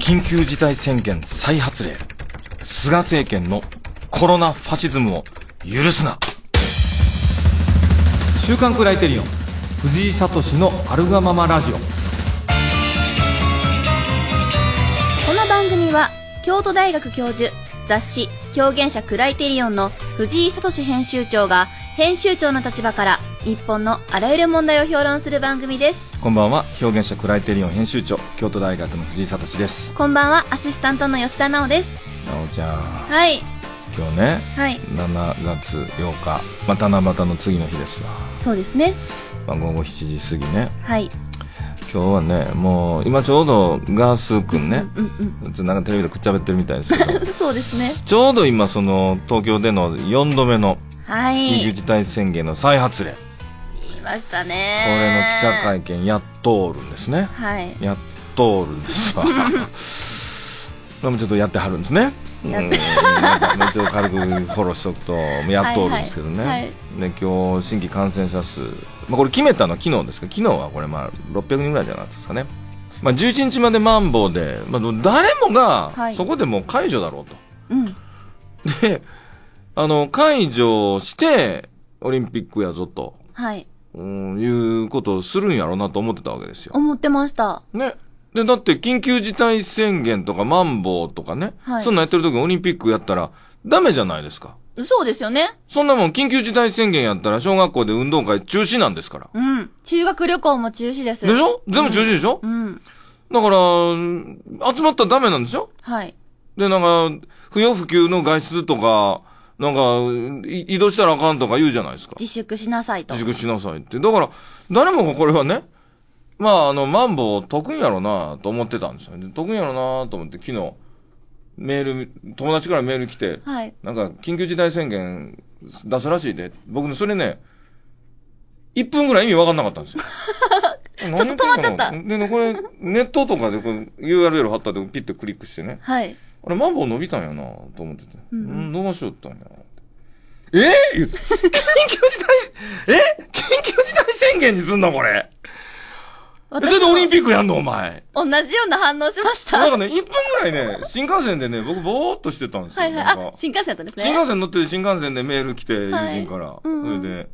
緊急事態宣言再発令。菅政権のコロナファシズムを許すな。週刊クライテリオン藤井聡のあるがままラジオ。 この番組は京都大学教授、雑誌表現者クライテリオンの藤井聡編集長が編集長の立場から日本のあらゆる問題を評論する番組です。 こんばんは、表現者クライテリオン編集長、京都大学の藤井聡です。 こんばんは、アシスタントの吉田直です。 直ちゃん、 はい、 今日ね、 はい、 7月8日、七夕の次の日ですわ。 そうですね。 午後7時過ぎね。 はい。 今日はね、もう今ちょうどガースくんね、なんかテレビでくっちゃべってるみたいですけどそうですね。 ちょうど今その東京での4度目の緊急事態宣言の再発令、 言いましたね。 これの記者会見やっとおるんですね。 はい。 やっとおるんですわこれもちょっとやってはるんですね。一応軽くフォローしとくとやっとおるんですけどね。はいはい、で今日新規感染者数、これ決めたのは昨日ですけど、昨日はこれ600人ぐらいじゃなかったですかね。11日までマンボウで、誰もがそこでもう解除だろうと、で解除してオリンピックやぞと、はい、いうことをするんやろうなと思ってたわけですよ。 思ってましたね。でだって緊急事態宣言とかマンボウとかね、はい、そんなやってる時にオリンピックやったらダメじゃないですか。 そうですよね。そんなもん緊急事態宣言やったら小学校で運動会中止なんですから。 中学旅行も中止です。 でしょ？全部中止でしょ？だから集まったらダメなんでしょ？はい。で不要不急の外出とか移動したらあかんとか言うじゃないですか。 自粛しなさいと。 自粛しなさいって。だから誰もがこれはね、マンボウ解くんやろなと思ってたんですよ。解くんやろなと思って昨日友達からメール来て、はい、緊急事態宣言出すらしいで、僕ねそれね1分ぐらい意味分かんなかったんですよ。 ちょっと止まっちゃった。 でね、これネットとかでこれ URL 貼ったでピッてクリックしてね、はい、あれマンボウ伸びたんやなと思ってて、伸ばしよったんや。緊急事態宣言にすんのこれ。それでオリンピックやんのお前。 同じような反応しました。 1分ぐらいね、新幹線でね、僕ぼーっとしてたんですよ。 はいはい。新幹線だったんですね。 新幹線乗って新幹線でメール来て、友人から。それで、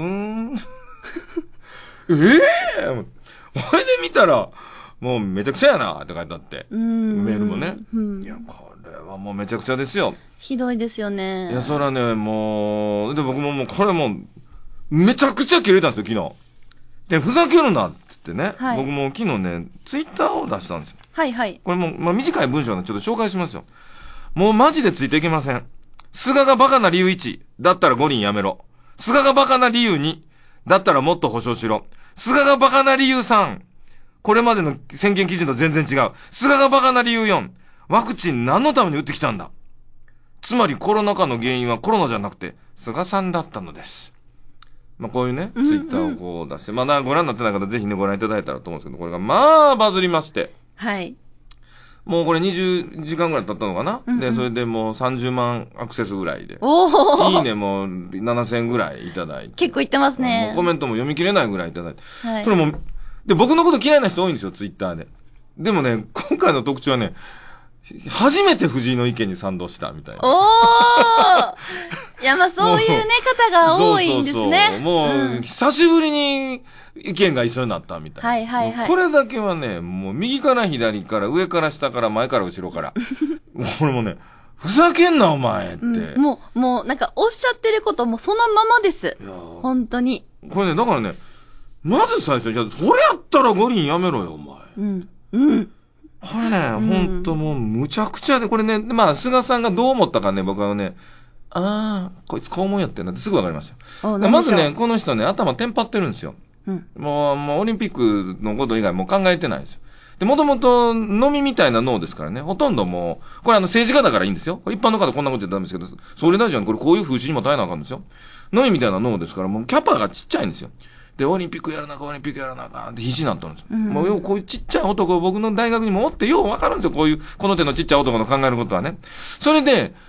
これで見たら、もうめちゃくちゃやなって書いてあって。メールもね。いや、これはもうめちゃくちゃですよ。 ひどいですよね。 いや、それはね、もう、で僕ももうこれもう、めちゃくちゃ切れたんですよ、昨日。で、ふざけるなって言ってね、はい、僕も昨日ね、ツイッターを出したんですよ。はいはい。これも短い文章なんでちょっと紹介しますよ。もうマジでついていけません。菅がバカな理由1、だったら5人やめろ。菅がバカな理由2、だったらもっと保証しろ。菅がバカな理由3、これまでの宣言基準と全然違う。菅がバカな理由4、ワクチン何のために打ってきたんだ。つまりコロナ禍の原因はコロナじゃなくて菅さんだったのです。こういうね、ツイッターをこう出して、ご覧になってない方ぜひね、ご覧いただいたらと思うんですけど、これがバズりまして。はい。もうこれ20時間ぐらい経ったのかな、で、それでもう30万アクセスぐらいで。いいねも7000ぐらいいただいて。 結構いってますね。 もうコメントも読み切れないぐらいいただいて。はい。それも、で、僕のこと嫌いな人多いんですよ、ツイッターで。でもね、今回の特徴はね、初めて藤井の意見に賛同したみたいな。 いや、そういうね、方が多いんですね。 もう、久しぶりに意見が一緒になったみたいな。はいはいはい。これだけはね、もう右から左から上から下から前から後ろから。これもね、ふざけんなお前って。 もうおっしゃってることもそのままです。本当に。 これね、だからね、まず最初、それやったら五輪やめろよお前。これね、ほんともうむちゃくちゃで、これね、菅さんがどう思ったかね、僕はね、こいつこう思うやってんなってすぐわかりましたよ。まずね、この人ね、頭テンパってるんですよ。もうオリンピックのこと以外もう考えてないんですよ。で、もともと飲みみたいな脳ですからね、ほとんどもう、これ政治家だからいいんですよ。これ一般の方こんなこと言ったらダメですけど、総理大臣はこれこういう風刺にも耐えなあかんですよ。飲みみたいな脳ですから、もうキャパがちっちゃいんですよ。で、オリンピックやらなあかん、オリンピックやらなあかんって必死になったんですよ。もうこういうちっちゃい男、僕の大学にもおってようわかるんですよ。この手のちっちゃい男の考えることはね。それで、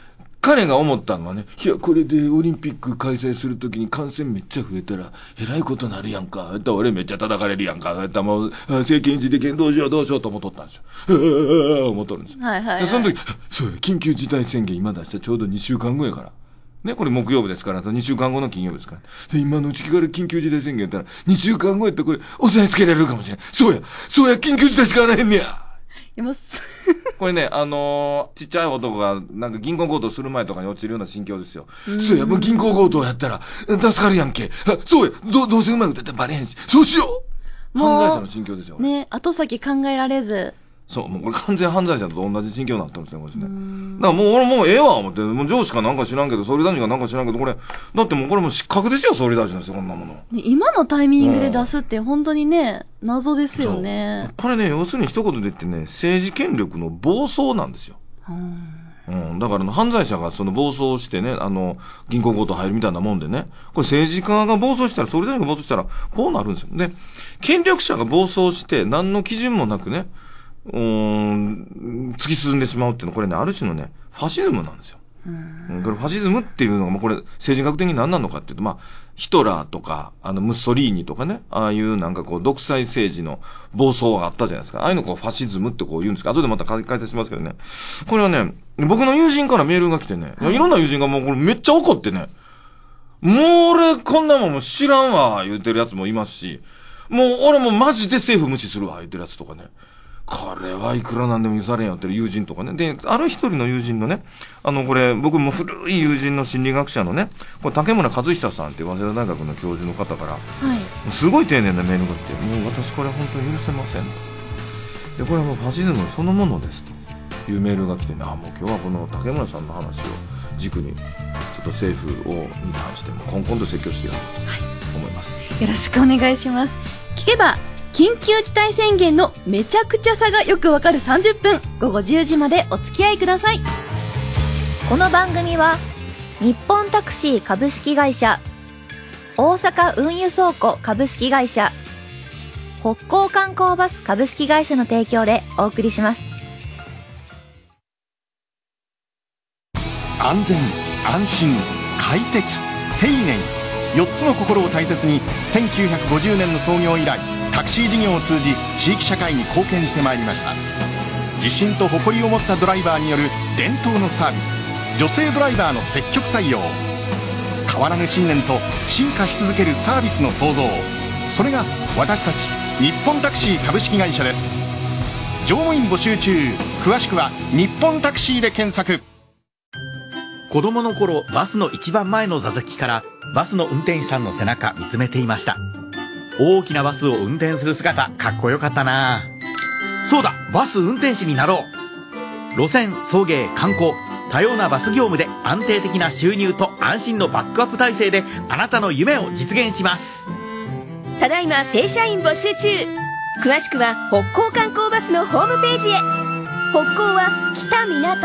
彼が思ったのはね、いや、これでオリンピック開催するときに感染めっちゃ増えたら、えらいことなるやんか。やったら俺めっちゃ叩かれるやんか。やったらもう、政権維持できん、どうしようと思っとったんですよ。思っとるんですよ。 はいはい、はい。 で、その時、そうや、緊急事態宣言今出したちょうど2週間後やから。ね、これ木曜日ですから、2週間後の金曜日ですから。で、今のうちから緊急事態宣言やったら、2週間後やったらこれ、押さえつけられるかもしれない。そうや、緊急事態しかあらへんねや。これね、ちっちゃい男が、なんか銀行強盗する前とかに落ちるような心境ですよ。そうや、もう銀行強盗やったら、助かるやんけ。そうや、どうせうまくやったらバレへんし、そうしよう。犯罪者の心境ですよ。 ね、後先考えられず。 そう、もうこれ完全犯罪者と同じ心境になってますね、これね。だからもう俺もうええわ、思って。もう上司かなんか知らんけど、総理大臣かなんか知らんけど、これ、だってもうこれもう失格ですよ、総理大臣ですよ、こんなもの。 今のタイミングで出すって本当にね、謎ですよね。 これね、要するに一言で言ってね、政治権力の暴走なんですよ。だから犯罪者がその暴走してね、銀行強盗入るみたいなもんでね、これ政治家が暴走したら、総理大臣が暴走したら、こうなるんですよ。で、権力者が暴走して、何の基準もなくね、突き進んでしまうっていうのは、これね、ある種のね、ファシズムなんですよ。これファシズムっていうのが、これ政治学的に何なのかっていうと、ヒトラーとか、ムッソリーニとかね、ああいうなんかこう、独裁政治の暴走があったじゃないですか。ああいうのをファシズムってこう言うんですけど、後でまた解説しますけどね。これはね、僕の友人からメールが来てね、いろんな友人がもうこれめっちゃ怒ってね、もう俺こんなもんも知らんわ、言ってるやつもいますし、もう俺もマジで政府無視するわ、言ってるやつとかね。これはいくらなんでも許されんよってる友人とかね。で、ある一人の友人のね、これ、僕も古い友人の心理学者のね、これ竹村和久さんって早稲田大学の教授の方から、すごい丁寧なメールが来て、もう私これ本当に許せませんと。で、これはもうファシズムそのものですというメールが来てね、もう今日はこの竹村さんの話を軸に、ちょっと政府に関しても、コンコンと説教してやろうと思います。 よろしくお願いします。聞けば、緊急事態宣言のめちゃくちゃさがよくわかる30分、午後10時までお付き合いください。この番組は、日本タクシー株式会社、大阪運輸倉庫株式会社、北港観光バス株式会社の提供でお送りします。 安全、安心、快適、丁寧、4つの心を大切に1950年の創業以来、タクシー事業を通じ地域社会に貢献してまいりました。自信と誇りを持ったドライバーによる伝統のサービス、女性ドライバーの積極採用、変わらぬ信念と進化し続けるサービスの創造、それが私たち日本タクシー株式会社です。乗務員募集中。詳しくは日本タクシーで検索。 子供の頃、バスの一番前の座席からバスの運転手さんの背中見つめていました。大きなバスを運転する姿、かっこよかったな。そうだ、バス運転士になろう。路線、送迎、観光、多様なバス業務で安定的な収入と安心のバックアップ体制であなたの夢を実現します。 ただいま正社員募集中。詳しくは北港観光バスのホームページへ。北港は北港。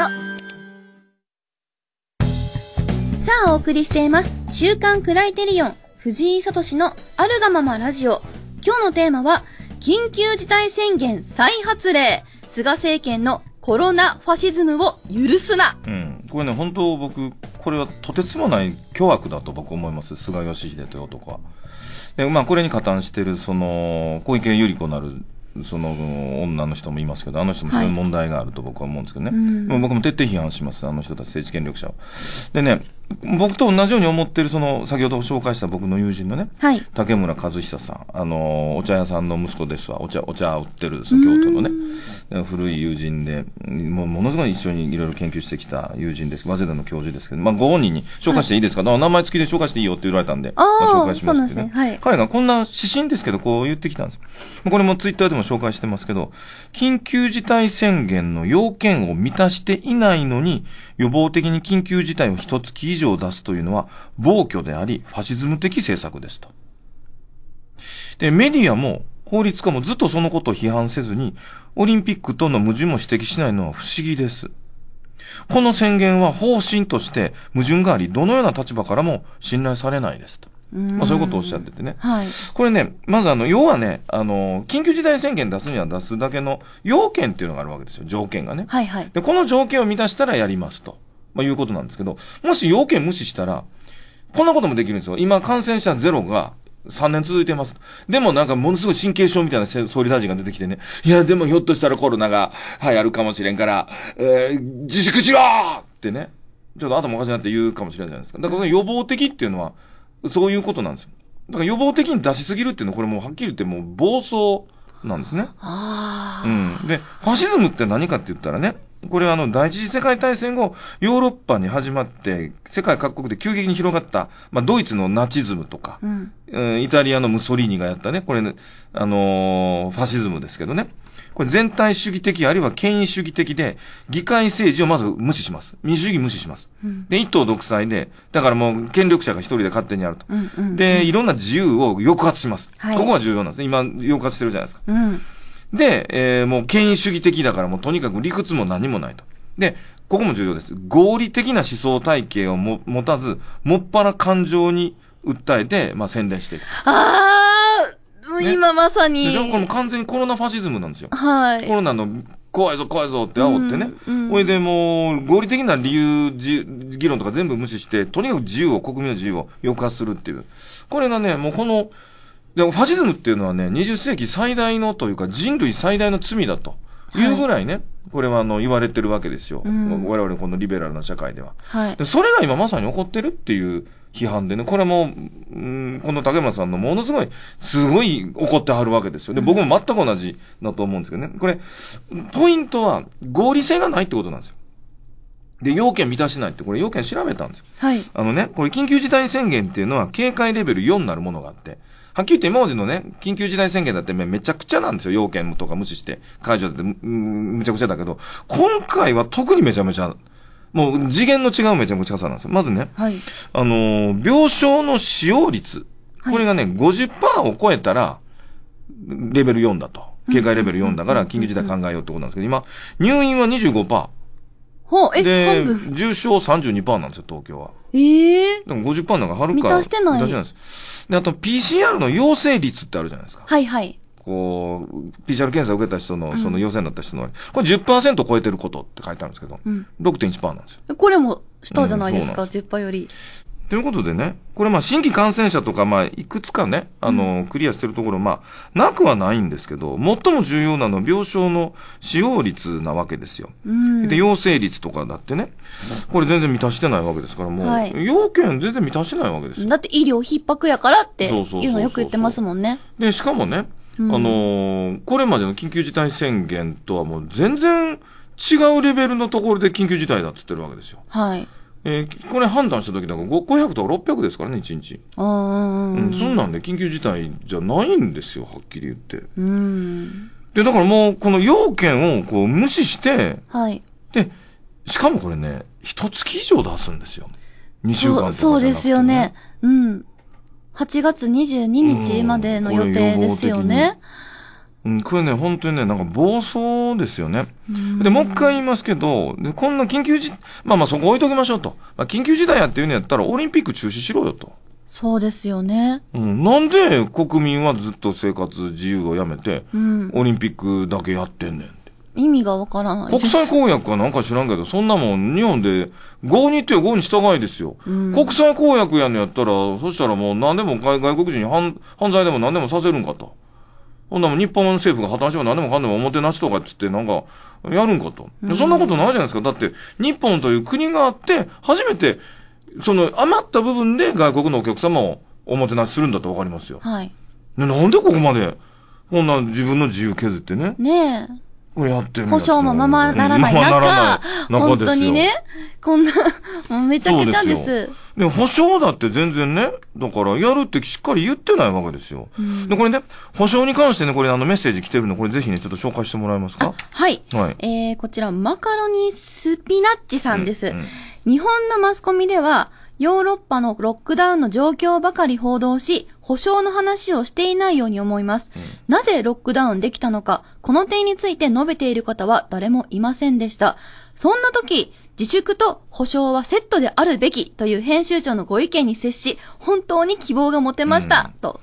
さあお送りしています週刊クライテリオン藤井聡のあるがままラジオ。今日のテーマは緊急事態宣言再発令、菅政権のコロナファシズムを許すな。 これね、本当僕これはとてつもない巨悪だと僕思います。菅義偉という男は。で、これに加担しているその小池百合子なるその女の人もいますけど、あの人もそういう問題があると僕は思うんですけどね。僕も徹底批判します、あの人たち政治権力者を。でね、僕と同じように思っているその先ほど紹介した僕の友人のね、竹村和久さん、お茶屋さんの息子ですわ。お茶売ってる京都のね、古い友人で、ものすごい一緒にいろいろ研究してきた友人です。早稲田の教授ですけど、ご本人に紹介していいですか、名前付きで紹介していいよって言われたんで、紹介しますけどね。彼がこんな指針ですけどこう言ってきたんです。これもツイッターでも紹介してますけど、緊急事態宣言の要件を満たしていないのに予防的に緊急事態を一月以上出すというのは暴挙でありファシズム的政策ですと。で、メディアも法律家もずっとそのことを批判せずにオリンピックとの矛盾も指摘しないのは不思議です。この宣言は方針として矛盾があり、どのような立場からも信頼されないですと。そういうことをおっしゃっててね。これね、まず要はね、緊急事態宣言出すには出すだけの要件っていうのがあるわけですよ、条件がね。で、この条件を満たしたらやりますと。 まあいうことなんですけど、もし要件無視したら、こんなこともできるんですよ。今感染者ゼロが3年続いてます。でもなんかものすごい神経症みたいな総理大臣が出てきてね、いやでもひょっとしたらコロナが流行るかもしれんから、自粛しろーってね、ちょっと頭おかしいなって言うかもしれないじゃないですか。だから予防的っていうのは、そういうことなんですよ。だから予防的に出しすぎるっていうのは、これもうはっきり言ってもう暴走なんですね。で、ファシズムって何かって言ったらね、これは第一次世界大戦後、ヨーロッパに始まって、世界各国で急激に広がった、まあ、ドイツのナチズムとか、イタリアのムッソリーニがやったね、これね、ファシズムですけどね。これ全体主義的あるいは権威主義的で、議会政治をまず無視します。民主主義無視します。で、一党独裁で、だからもう権力者が一人で勝手にやると。で、いろんな自由を抑圧します。ここが重要なんですね。今、抑圧してるじゃないですか。で、もう権威主義的だからもうとにかく理屈も何もないと。で、ここも重要です。合理的な思想体系を持たず、もっぱら感情に訴えて、まあ宣伝していく。 ね、今まさに。 これも完全にコロナファシズムなんですよ。はい。コロナの怖いぞ怖いぞって煽ってね。それでもう合理的な理由、議論とか全部無視して、とにかく国民の自由を抑圧するっていう。これがね、もうでもファシズムっていうのはね、20世紀最大のというか人類最大の罪だというぐらいね、はい、これは言われてるわけですよ。我々このリベラルな社会では。はい、でそれが今まさに起こってるっていう批判でね、これも、この竹村さんのものすごい怒ってはるわけですよ。で、僕も全く同じだと思うんですけどね。これ、ポイントは合理性がないってことなんですよ。で、要件満たしないって、これ要件調べたんですよ。はい。これ緊急事態宣言っていうのは警戒レベル4になるものがあって、はっきり言って今までのね、緊急事態宣言だってめちゃくちゃなんですよ。要件とか無視して解除だってむちゃくちゃだけど、今回は特にめちゃめちゃ、もう次元の違うめちゃくちゃさなんですよ。まずね、はい、病床の使用率、これがね、50% を超えたら、レベル4だと。警戒レベル4だから緊急事態考えようってことなんですけど、今、入院は 25%。で、重症 32% なんですよ、東京は。でも 50% なんかはるか。 満たしてない。 満たしてないです。で、あと PCR の陽性率ってあるじゃないですか。 はいはい。 PCR 検査を受けた人の、その陽性になった人の、これ 10% 超えてることって書いてあるんですけど、6.1% なんですよ。 これも下じゃないですか、10% より。 ということでね、これ新規感染者とかいくつかね、クリアしてるところなくはないんですけど、最も重要なのは病床の使用率なわけですよ。で、陽性率とかだってね、これ全然満たしてないわけですから、もう、要件全然満たしてないわけですよ。 だって医療逼迫やからっていうのよく言ってますもんね。 で、しかもね、これまでの緊急事態宣言とはもう全然違うレベルのところで緊急事態だって言ってるわけですよ。はい。これ判断した時だから500とか600ですからね、1日。そんなんで緊急事態じゃないんですよ、はっきり言って。で、だからもう、この要件を無視して、はい。で、しかもこれね、1月以上出すんですよ。2週間とかじゃなくて、ね。そうですよね。 8月22日までの予定ですよね。 これね、本当にね、なんか暴走ですよね。で、もう一回言いますけど、こんな緊急そこ置いときましょうと。緊急事態やっていうのやったら、オリンピック中止しろよと。 そうですよね。 なんで国民はずっと生活自由をやめて、オリンピックだけやってんねんって。 意味がわからないです。 国際公約かなんか知らんけど、そんなもん日本で、合にってよ、合に従いですよ。国際公約やんのやったら、そしたらもう何でも外国人に犯罪でも何でもさせるんかと。ほんなもん日本政府が破綻しても何でもかんでもおもてなしとかって言ってなんかやるんかと。そんなことないじゃないですか。だって日本という国があって初めてその余った部分で外国のお客様をおもてなしするんだとわかりますよ。はい。なんでここまでこんな自分の自由削ってね。 ねえ。 これやってるん保証もままならない中、本当にね、こんな、もうめちゃくちゃです。 でも保証だって全然ね、だからやるってしっかり言ってないわけですよ。で、これね、保証に関してね、これメッセージ来てるの、これぜひね、ちょっと紹介してもらえますか？ はい。はい。こちら、マカロニスピナッチさんです。日本のマスコミでは、ヨーロッパのロックダウンの状況ばかり報道し、保証の話をしていないように思います。なぜロックダウンできたのか、この点について述べている方は誰もいませんでした。そんな時、自粛と保証はセットであるべきという編集長のご意見に接し、本当に希望が持てました。と。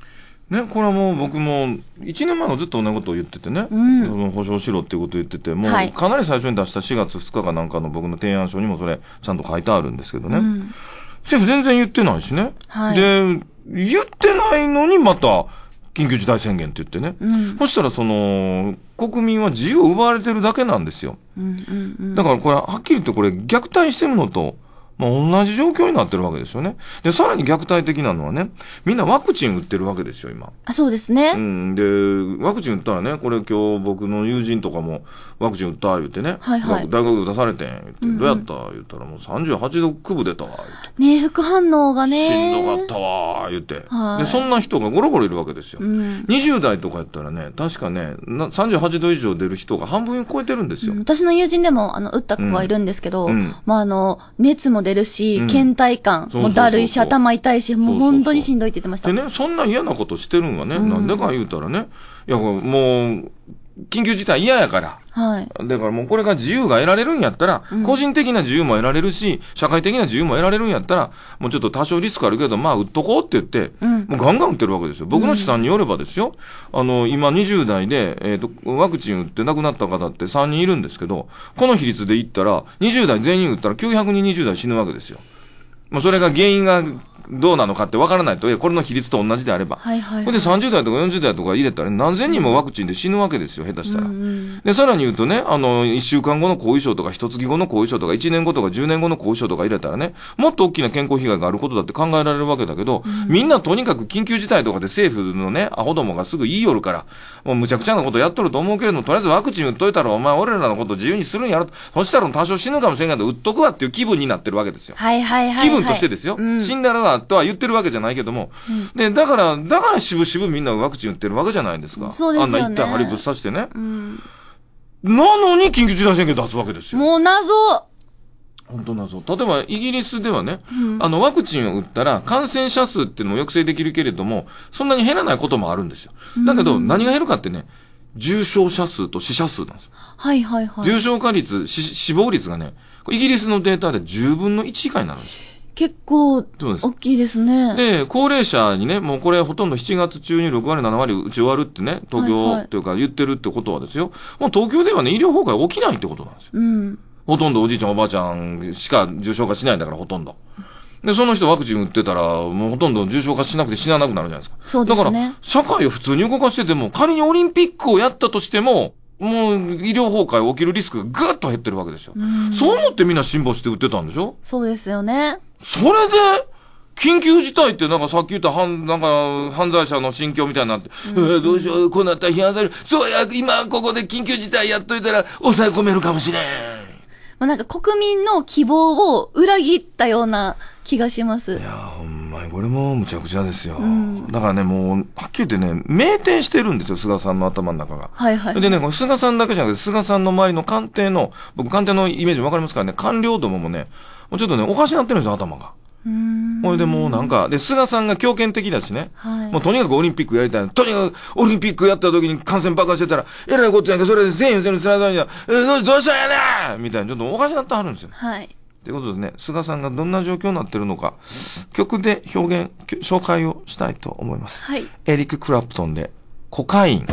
ね、これはもう僕も1年前はずっと同じことを言っててね、保証しろっていうことを言ってて、もうかなり最初に出した4月2日かなんかの僕の提案書にもそれちゃんと書いてあるんですけどね、政府全然言ってないしね、で言ってないのにまた緊急事態宣言って言ってね、そしたら国民は自由を奪われてるだけなんですよ。だからこれはっきり言ってこれ虐待してるのと同じ状況になってるわけですよね。で、さらに虐待的なのはね、みんなワクチン打ってるわけですよ、今。 そうですね。 で、ワクチン打ったらね、これ今日僕の友人とかもワクチン打った言ってね、大学出されてん言って、どうやった言ったらもう38度9分出たわ言って。 ね、副反応がね。 しんどかったわ言って。で、そんな人がゴロゴロいるわけですよ。20代とかやったらね、確かね、38度以上出る人が半分超えてるんですよ。 私の友人でも打った子がいるんですけど、熱も出るし、倦怠感もだるいし、頭痛いし、もう本当にしんどいって言ってました。 でね、そんな嫌なことしてるんはね、なんでか言うたらね、いや、もう、緊急事態嫌やから。だからもうこれが自由が得られるんやったら、個人的な自由も得られるし、社会的な自由も得られるんやったら、もうちょっと多少リスクあるけど、打っとこうって言って、もうガンガン打ってるわけですよ。僕の試算によればですよ、今20代で、ワクチン打って亡くなった方って3人いるんですけど、この比率で言ったら、20代全員打ったら900人20代死ぬわけですよ。それが原因がどうなのかってわからないと、これの比率と同じであれば。これで30代とか40代とか入れたら何千人もワクチンで死ぬわけですよ、下手したら。で、さらに言うとね、1週間後の後遺症とか、1月後の後遺症とか、1年後とか10年後の後遺症とか入れたらね、もっと大きな健康被害があることだって考えられるわけだけど、みんなとにかく緊急事態とかで政府のね、アホどもがすぐ言いよるから、もうむちゃくちゃなことやっとると思うけれども、とりあえずワクチン打っといたら、お前俺らのこと自由にするんやろ。そしたら多少死ぬかもしれんけど、打っとくわっていう気分になってるわけですよ。気分としてですよ。死んだらなとは言ってるわけじゃないけども、で、だから渋々みんなワクチン打ってるわけじゃないですか。 そうですよね。 あんな一体針ぶっ刺してね。なのに緊急事態宣言出すわけですよ。 もう謎。 本当謎。例えばイギリスではね、ワクチンを打ったら感染者数っていうのも抑制できるけれども、そんなに減らないこともあるんですよ。だけど何が減るかってね、重症者数と死者数なんですよ。重症化率、死亡率がね、イギリスのデータで10分の1以下になるんですよ。 結構、大きいですね。 で、高齢者にね、もうこれほとんど7月中に6割、7割打ち終わるってね、東京というか言ってるってことはですよ。もう東京ではね、医療崩壊起きないってことなんですよ。ほとんどおじいちゃんおばあちゃんしか重症化しないんだからほとんど。で、その人ワクチン打ってたら、もうほとんど重症化しなくて死ななくなるじゃないですか。 そうですね。 だから、社会を普通に動かしてても、仮にオリンピックをやったとしても、もう医療崩壊起きるリスクがぐっと減ってるわけですよ。そう思ってみんな辛抱して打ってたんでしょ？ そうですよね。 それで、緊急事態ってなんかさっき言ったなんか犯罪者の心境みたいになって、どうしよう、こうなったら批判される。そうや、今ここで緊急事態やっといたら抑え込めるかもしれん。 なんか国民の希望を裏切ったような気がします。 いやほんまにこれもむちゃくちゃですよ。だからね、もう、はっきり言ってね、酩酊してるんですよ、菅さんの頭の中が。でね、これ菅さんだけじゃなくて、菅さんの周りの官邸の、僕官邸のイメージわかりますからね、官僚どももね、もうちょっとね、おかしなってるんですよ、頭が。これでもうなんか、で、菅さんが強権的だしね。もうとにかくオリンピックやりたい。とにかくオリンピックやった時に感染爆発してたら、えらいことやんけ、それで全員せんにつらいだんや。どうしたんやねんみたいな、ちょっとおかしなってはるんですよ。ということでね、菅さんがどんな状況になってるのか、曲で紹介をしたいと思います。エリック・クラプトンで、コカイン。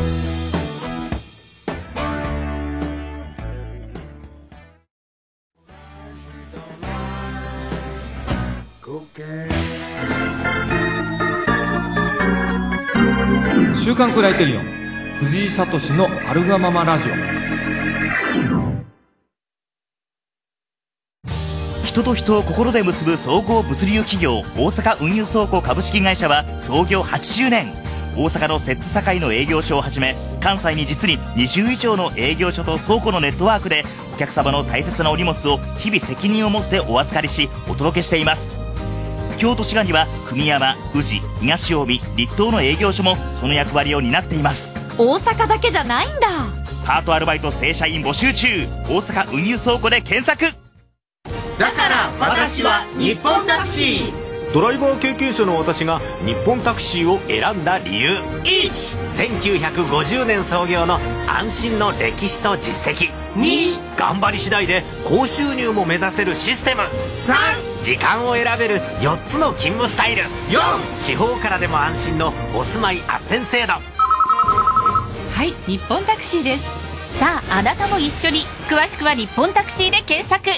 週刊クライテリオン藤井聡のアルガママラジオ。 人と人を心で結ぶ総合物流企業大阪運輸倉庫株式会社は創業80年。大阪の摂津堺の営業所をはじめ、関西に実に20以上の営業所と倉庫のネットワークでお客様の大切なお荷物を日々責任を持ってお預かりしお届けしています。京都市街には久美山、宇治、東近江、立東の営業所もその役割を担っています。 大阪だけじゃないんだ。 パートアルバイト正社員募集中。大阪運輸倉庫で検索。 だから私は日本タクシー。 ドライバー経験者の私が日本タクシーを選んだ理由。1、1950年創業の安心の歴史と実績。2、頑張り次第で高収入も目指せるシステム。3、 時間を選べる4つの勤務スタイル。4、地方からでも安心のお住まい斡旋制度。 はい、日本タクシーです。 さあ、あなたも一緒に。詳しくは日本タクシーで検索。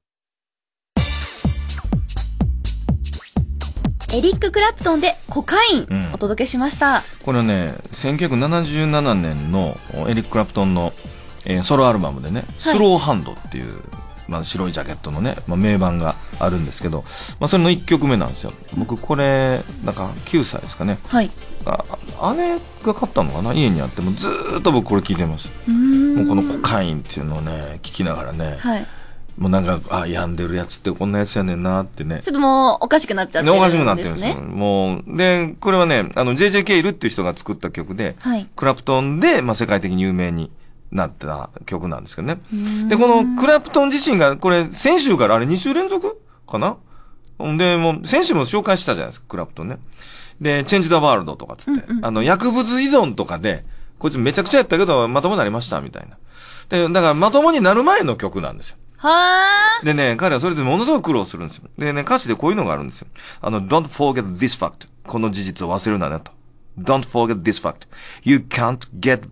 エリック・クラプトンでコカイン、お届けしました。 これはね、1977年のエリック・クラプトンの、ソロアルバムでね、スローハンドっていう、白いジャケットのね、名盤があるんですけど、それの1曲目なんですよ。僕これなんか9歳ですかね、 はい、 姉が買ったのかな、家にあって、もうずーっと僕これ聴いてます。もうこのコカインっていうのをね聴きながらね、 はい、 もうなんか病んでるやつってこんなやつやねんなってね。 ちょっともうおかしくなっちゃってるんですね。 おかしくなってるんですよ。もうでこれはねJJ ケイルっていう人が作った曲で、 はい、 クラプトンで世界的に有名になった曲なんですけどね。でこのクラプトン自身がこれ先週からあれ2週連続かな。でもう先週も紹介したじゃないですか、クラプトンね。でチェンジ・ザ・ワールドとかつって、薬物依存とかでこいつめちゃくちゃやったけどまともになりましたみたいな。でだからまともになる前の曲なんですよ。 はでね、彼はそれでものすごく苦労するんですよ。でね、歌詞でこういうのがあるんですよ。Don't forget this fact. この事実を忘れるなねと。Don't forget this fact. You can't get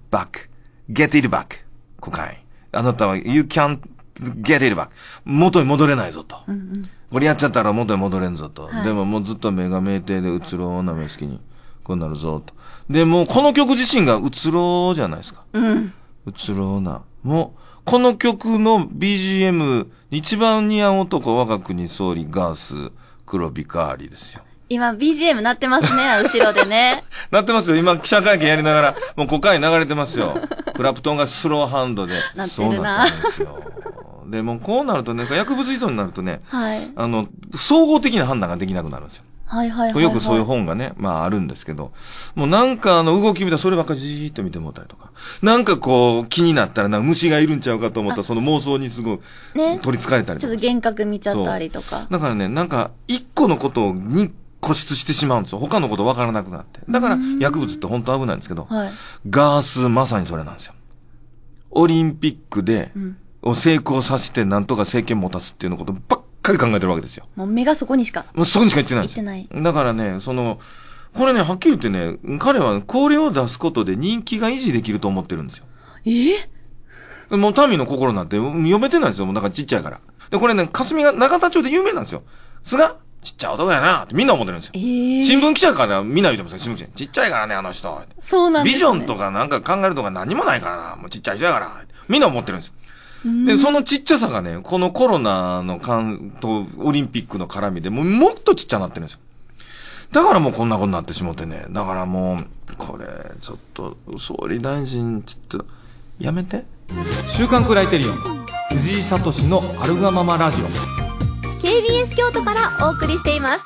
it back. コカイン。あなたは You can't get it back. 元に戻れないぞと。これやっちゃったら元に戻れんぞと。でももうずっと目が酩酊でうつろな目つきにこうなるぞと。で、もうこの曲自身がうつろじゃないですか。うつろな。もう、この曲の BGM 一番似合う男、我が国総理ガース黒ビカーリですよ。 今 BGM 鳴ってますね、後ろでね。 鳴ってますよ。今記者会見やりながらもうコカイン流れてますよ。クラプトンがスローハンドでなってるな。そうなんですよ。 でもうこうなるとね、薬物依存になるとね、 はい、 総合的な判断ができなくなるんですよ。 はいはいはいはい、 よくそういう本がね、あるんですけど、もうなんか動き見たらそればっかりじーっと見てもらったりとか、なんかこう気になったらなんか虫がいるんちゃうかと思ったらその妄想にすごい取り憑かれたりとか、 ちょっと幻覚見ちゃったりとか。 だからね、なんか一個のことに固執してしまうんですよ。他のこと分からなくなって。だから薬物って本当危ないんですけど、ガースまさにそれなんですよ。オリンピックで、を成功させてなんとか政権持たすっていうのことばっかり考えてるわけですよ。 もう目がそこにしか。 もうそこにしか行ってないんですよ。行ってない。だからね、これね、はっきり言ってね、彼はこれを出すことで人気が維持できると思ってるんですよ。もう民の心なんて読めてないんですよ。もうなんかちっちゃいから。で、これね、霞が長田町で有名なんですよ。菅ちっちゃい男やなってみんな思ってるんですよ。新聞記者からみんな言ってますよ、新聞記者。ちっちゃいからね、あの人。 そうなんですね。 ビジョンとかなんか考えるとか何もないからな。もうちっちゃい人やから。みんな思ってるんですよ。で、そのちっちゃさがね、このコロナのとオリンピックの絡みでもっとちっちゃなってるんですよ。だからもうこんなことになってしもてね。だからもう、これ、ちょっと、総理大臣、ちょっと、やめて。 週刊クライテリオン、藤井聡のアルガママラジオ。 KBS 京都からお送りしています。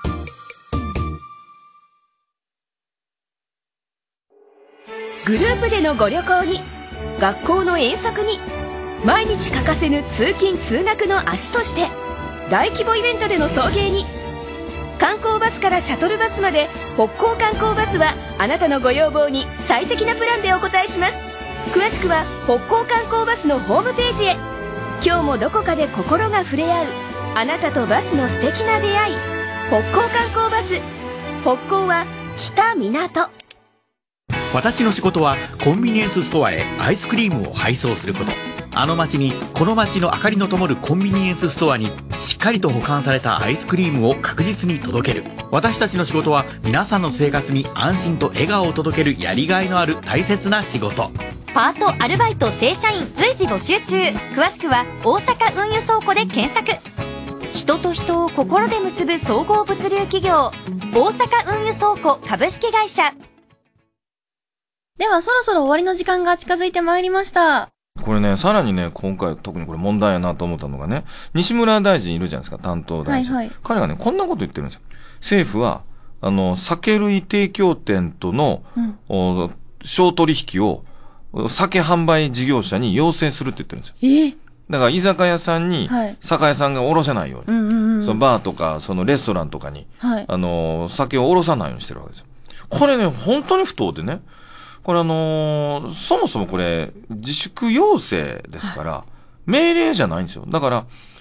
グループでのご旅行に、学校の遠足に、毎日欠かせぬ通勤通学の足として、大規模イベントでの送迎に、観光バスからシャトルバスまで北高観光バスはあなたのご要望に最適なプランでお答えします。詳しくは北高観光バスのホームページへ。今日もどこかで心が触れ合うあなたとバスの素敵な出会い。北高観光バス。北高は北港。 私の仕事はコンビニエンスストアへアイスクリームを配送すること。あの街にこの街の明かりの灯るコンビニエンスストアにしっかりと保管されたアイスクリームを確実に届ける。私たちの仕事は皆さんの生活に安心と笑顔を届けるやりがいのある大切な仕事。 パート、アルバイト、正社員随時募集中。詳しくは大阪運輸倉庫で検索。人と人を心で結ぶ総合物流企業、大阪運輸倉庫株式会社。 ではそろそろ終わりの時間が近づいてまいりました。 これね、さらにね、今回特にこれ問題やなと思ったのがね、西村大臣いるじゃないですか、担当大臣。彼がね、こんなこと言ってるんですよ。政府は、酒類提供店との、商取引を、酒販売事業者に要請するって言ってるんですよ。だから居酒屋さんに、酒屋さんが卸せないように、そのバーとか、そのレストランとかに、酒を卸さないようにしてるわけですよ。これね、本当に不当でね、これそもそもこれ、自粛要請ですから、命令じゃないんですよ。だから、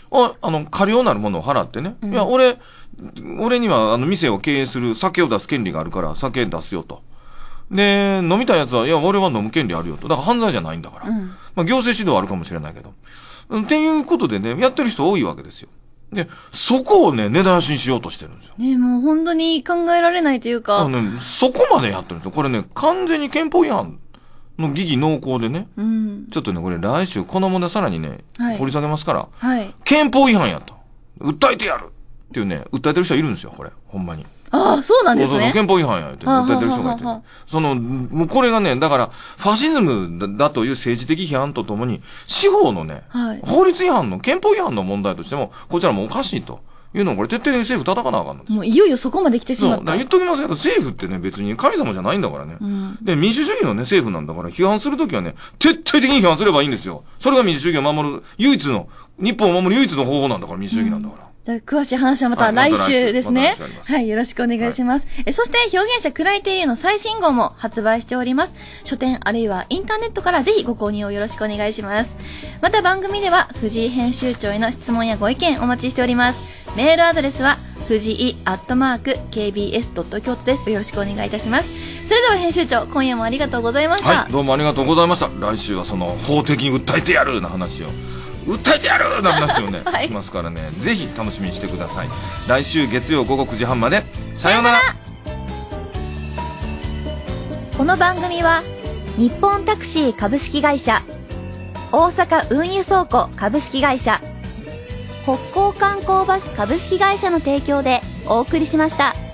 過料なるものを払ってね、いや、俺には、店を経営する酒を出す権利があるから、酒出すよと。で、飲みたいやつは、いや、俺は飲む権利あるよと。だから犯罪じゃないんだから。まあ、行政指導はあるかもしれないけど。っていうことでね、やってる人多いわけですよ。で、そこをね、根絶やしにしようとしてるんですよ。 ね、もう本当に考えられないというか。 そこまでやってるんですよ。これね、完全に憲法違反の疑義濃厚でね。ちょっとね、これ来週この問題さらにね、掘り下げますから。憲法違反やと。訴えてやるっていうね、訴えてる人いるんですよ、これ。ほんまに。 ああ、そうなんですね。 そう憲法違反やって訴えてる人がいて、もうこれがね、だから、ファシズムだという政治的批判とともに、司法のね、法律違反の、憲法違反の問題としても、こちらもおかしいというのをこれ徹底的に政府叩かなあかんのですよ。 もういよいよそこまで来てしまった。 言っときますけど、政府ってね、別に神様じゃないんだからね。で、民主主義のね、政府なんだから、批判するときはね、徹底的に批判すればいいんですよ。それが民主主義を守る、日本を守る唯一の方法なんだから、民主主義なんだから。 詳しい話はまた来週ですね。はい、よろしくお願いします。そして表現者クライテリアの最新号も発売しております。書店あるいはインターネットからぜひご購入をよろしくお願いします。また番組では藤井編集長への質問やご意見お待ちしております。メールアドレスは藤井@kbs.京都です。よろしくお願いいたします。それでは編集長、今夜もありがとうございました。 はい、どうもありがとうございました。来週はその法的に訴えてやるの話を。訴えてやるな話をね、しますからね、ぜひ楽しみにしてください。来週月曜午後9時半まで、さようなら。 この番組は、日本タクシー株式会社、大阪運輸倉庫株式会社、北港観光バス株式会社の提供でお送りしました。